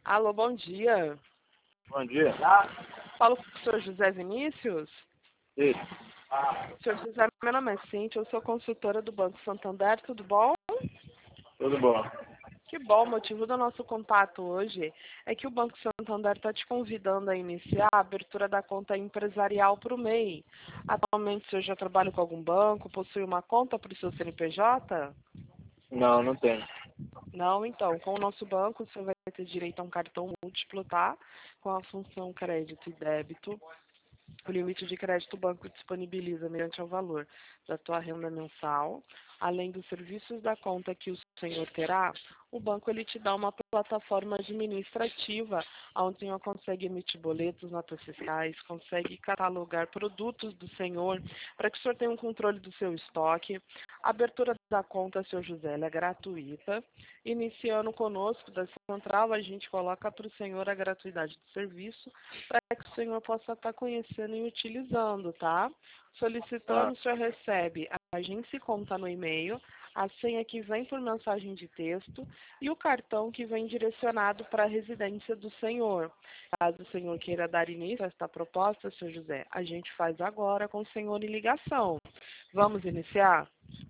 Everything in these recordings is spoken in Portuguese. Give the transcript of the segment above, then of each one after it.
Alô, bom dia. Bom dia. Falo com o senhor José Vinícius. Isso. Senhor José, meu nome é Cíntia, eu sou consultora do Banco Santander, tudo bom? Tudo bom. Que bom, o motivo do nosso contato hoje é que o Banco Santander está te convidando a iniciar a abertura da conta empresarial para o MEI. Atualmente, o senhor já trabalha com algum banco, possui uma conta para o seu CNPJ? Não, não tem. Não, então, com o nosso banco, você vai ter direito a um cartão múltiplo, tá? Com a função crédito e débito. O limite de crédito o banco disponibiliza mediante o valor da tua renda mensal. Além dos serviços da conta que o senhor terá, o banco ele te dá uma plataforma administrativa onde o senhor consegue emitir boletos, notas fiscais, consegue catalogar produtos do senhor para que o senhor tenha um controle do seu estoque. A abertura da conta, senhor José, ela é gratuita. Iniciando conosco da central, a gente coloca para o senhor a gratuidade do serviço para que o senhor possa estar conhecendo e utilizando, tá? Solicitando, o senhor recebe a agência e conta no e-mail, a senha que vem por mensagem de texto e o cartão que vem direcionado para a residência do senhor. Caso o senhor queira dar início a esta proposta, senhor José, a gente faz agora com o senhor em ligação. Vamos iniciar?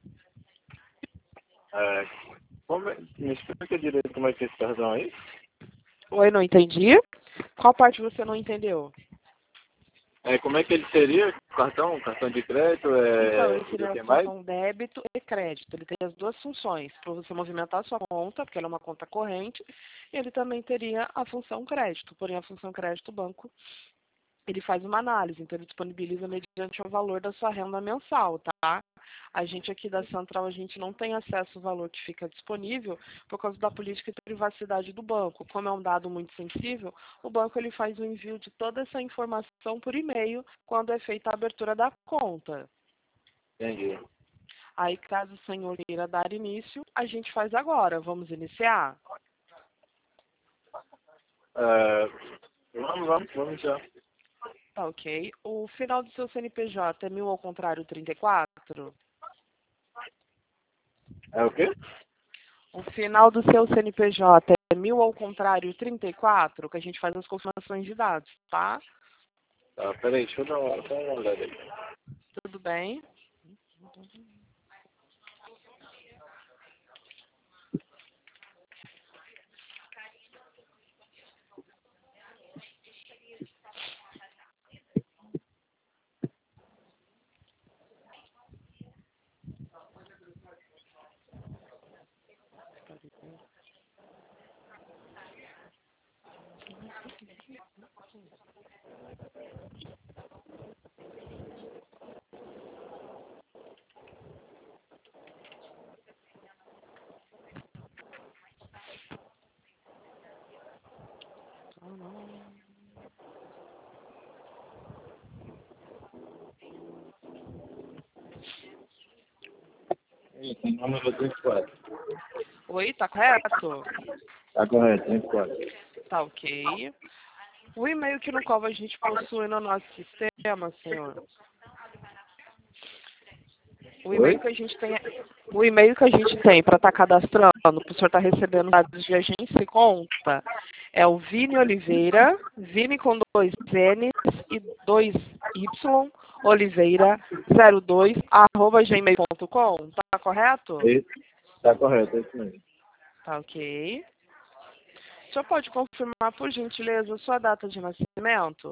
Me explica direito como é que é esse cartão aí? Oi, não entendi? Qual parte você não entendeu? Como é que ele seria? Cartão de crédito, Então, ele e o seria a que mais? função débito e crédito. Ele tem as duas funções, para você movimentar a sua conta, porque ela é uma conta corrente, e ele também teria a função crédito. Porém, a função crédito, o banco, ele faz uma análise, então ele disponibiliza mediante o valor da sua renda mensal, tá? A gente aqui da Central, a gente não tem acesso ao valor que fica disponível por causa da política de privacidade do banco. Como é um dado muito sensível, o banco ele faz o envio de toda essa informação por e-mail quando é feita a abertura da conta. Entendi. Aí, caso o senhor queira dar início, a gente faz agora. Vamos iniciar? Vamos já. Tá, ok. O final do seu CNPJ é 1000 ao contrário 34? É o quê? O final do seu CNPJ é 1000 ao contrário 34, que a gente faz as confirmações de dados, tá? Tá, peraí, deixa eu dar uma olhada aí. Tudo bem? Isso, número 24. Oi, tá correto? Tá correto, 24. Tá ok. O e-mail que no qual a gente possui no nosso sistema, senhor, o e-mail Oi? que a gente tem, o e-mail que a gente tem para estar cadastrando, para o senhor estar recebendo dados de agência e conta, é o Vini Oliveira, Vini com 2 N's e 2 Y, Oliveira 02, @gmail.com. Tá correto? Isso. Tá correto, é isso mesmo. Tá ok. O senhor pode confirmar, por gentileza, a sua data de nascimento?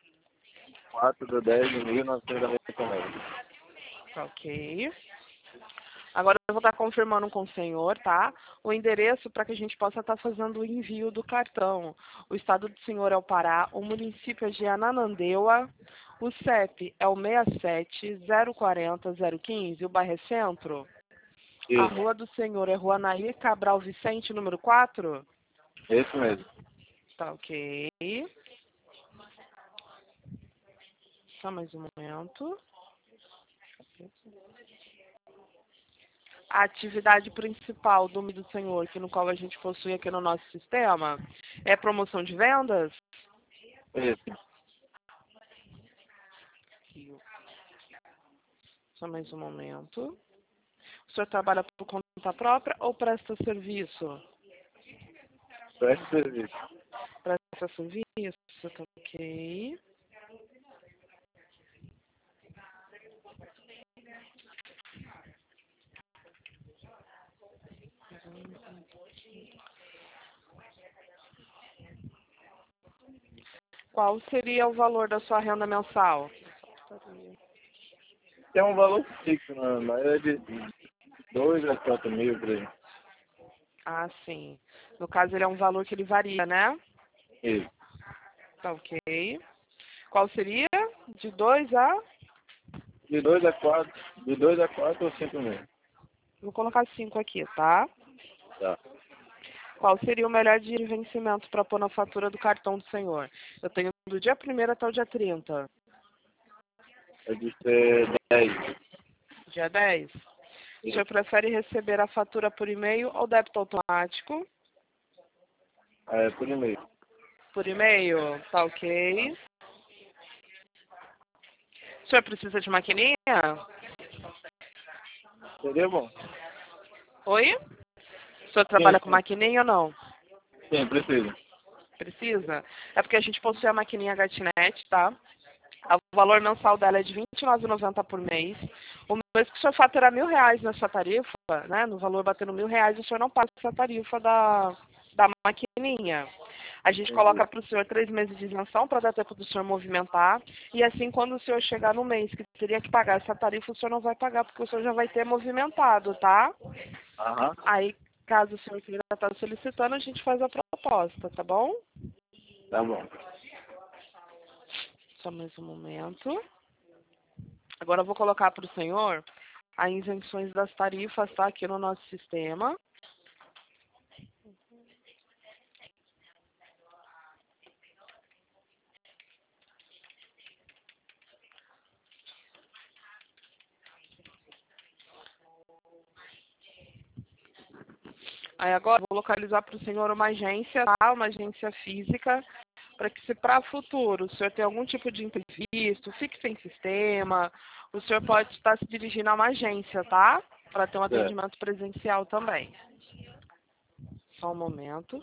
4/10/1999. Tá ok. Agora eu vou estar confirmando com o senhor, tá? O endereço para que a gente possa estar fazendo o envio do cartão. O estado do senhor é o Pará, o município é de Ananindeua, o CEP é o 67040015, o bairro é Centro. A Isso. rua do senhor é Rua Nair Cabral Vicente, número 4? Isso mesmo. Tá ok. Só mais um momento. A atividade principal do senhor, que no qual a gente possui aqui no nosso sistema, é promoção de vendas? Isso. Só mais um momento. O senhor trabalha por conta própria ou presta serviço? Preste serviço. esse serviço, tá ok. Qual seria o valor da sua renda mensal? Tem um valor fixo, né? Mas é de 2 a 4 mil por aí. Ah, sim. No caso, ele é um valor que ele varia, né? Isso. Tá ok. Qual seria? De 2 a... De 2 a 4, de 2 a 4 ou 5 mil. Vou colocar 5 aqui, tá? Tá. Qual seria o melhor dia de vencimento para pôr na fatura do cartão do senhor? Eu tenho do dia 1º até o dia 30. É de ser 10. Dia 10. O senhor prefere receber a fatura por e-mail ou débito automático? É por e-mail. Por e-mail, tá ok. O senhor precisa de maquininha? Seria bom? Oi? O senhor Sim, trabalha com sim. maquininha ou não? Sim, preciso. Precisa? É porque a gente possui a maquininha Gatnet, tá? O valor mensal dela é de R$ 29,90 por mês. O mês que o senhor faturar R$ 1.000 nessa tarifa, né? No valor batendo R$ 1.000, o senhor não paga essa tarifa da maquininha. A gente Entendi. coloca para o senhor 3 meses de isenção para dar tempo do senhor movimentar. E assim, quando o senhor chegar no mês que teria que pagar essa tarifa, o senhor não vai pagar, porque o senhor já vai ter movimentado, tá? Aham. Aí, caso o senhor queira estar solicitando, a gente faz a proposta, tá bom? Tá bom. Só mais um momento. Agora eu vou colocar para o senhor as isenções das tarifas, tá? Aqui no nosso sistema. Aí agora eu vou localizar para o senhor uma agência, tá? Uma agência física, para que se para futuro o senhor tem algum tipo de imprevisto, fique sem sistema, o senhor pode estar se dirigindo a uma agência, tá? Para ter um Certo. atendimento presencial também. Só um momento.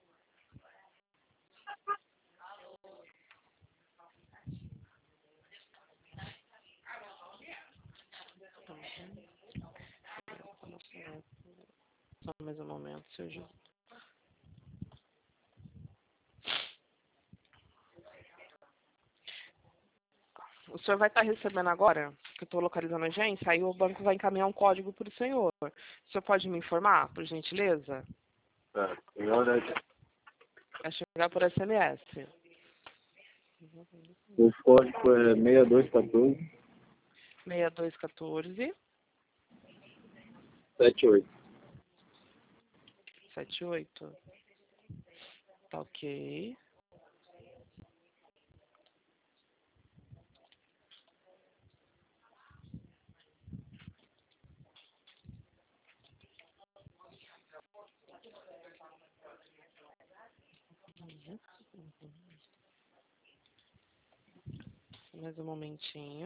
Só mais um momento, seu Ju. O senhor vai estar recebendo agora, que eu estou localizando a agência, aí o banco vai encaminhar um código para o senhor. O senhor pode me informar, por gentileza? Certo. Igual daí. Vai chegar por SMS. O código é 6214 6214 78. 78. Tá ok. Mais um momentinho.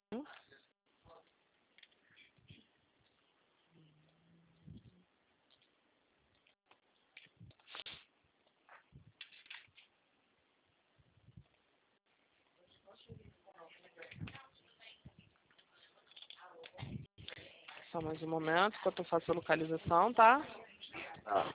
Só mais um momento, enquanto eu faço a localização, tá? Ah.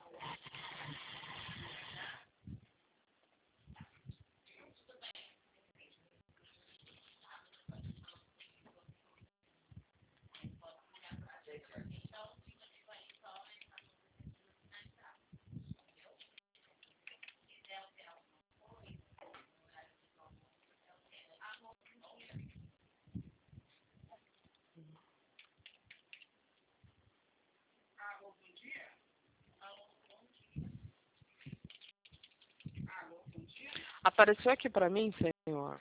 Apareceu aqui para mim, senhor.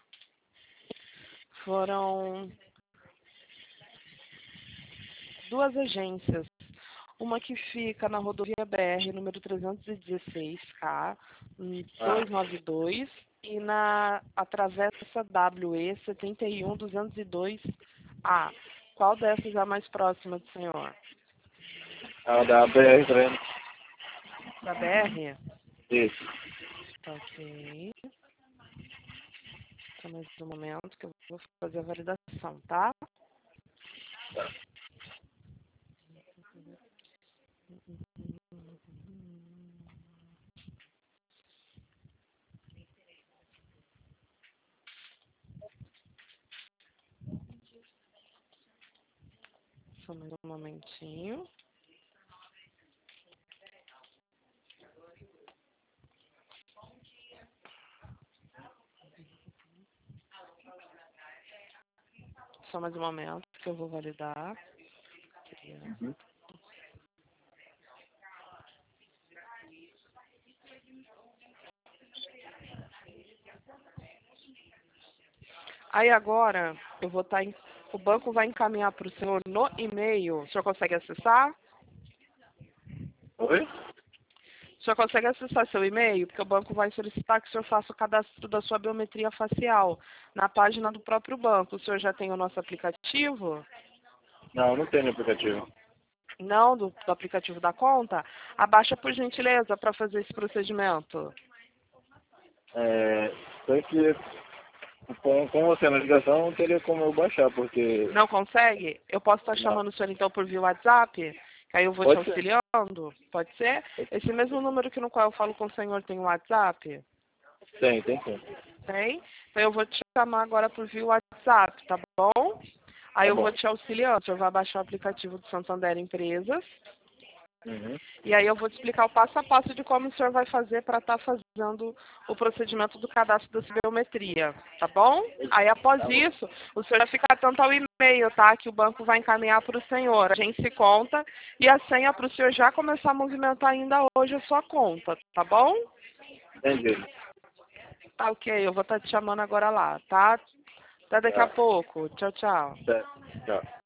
Foram 2 agências. Uma que fica na rodovia BR, número 316K, Ah. 292, e na a travessa WE 71202A. Qual dessas é a mais próxima do senhor? A da BR Treino. Da BR? Isso. Tá ok. momento que eu vou fazer a validação, tá? Tá. Só mais um momentinho. Só mais um momento que eu vou validar. Uhum. Aí agora eu vou estar o banco vai encaminhar para o senhor no e-mail. O senhor consegue acessar? Oi? O senhor consegue acessar seu e-mail? Porque o banco vai solicitar que o senhor faça o cadastro da sua biometria facial na página do próprio banco. O senhor já tem o nosso aplicativo? Não, não tem no aplicativo. Não, do aplicativo da conta? Abaixa por gentileza para fazer esse procedimento. Só que com você na ligação não teria como eu baixar, porque... Não consegue? Eu posso estar Não. chamando o senhor então por via WhatsApp? Que aí eu vou te Pode ser. auxiliando? Pode ser? Esse mesmo número que no qual eu falo com o senhor tem WhatsApp? Tem sim. Tem? Então eu vou te chamar agora por via WhatsApp, tá bom? Aí Tá eu vou bom. te auxiliando. O senhor vai baixar o aplicativo do Santander Empresas. Uhum. E aí eu vou te explicar o passo a passo de como o senhor vai fazer para estar fazendo o procedimento do cadastro da biometria, tá bom? Aí após Tá bom. isso, o senhor vai ficar atento ao e-mail, tá? Que o banco vai encaminhar para o senhor. A gente se conta e a senha para o senhor já começar a movimentar ainda hoje a sua conta, tá bom? Entendi. Tá ok, eu vou estar te chamando agora lá, tá? Até daqui a Tá. pouco. Tchau, tchau. Certo. Tchau.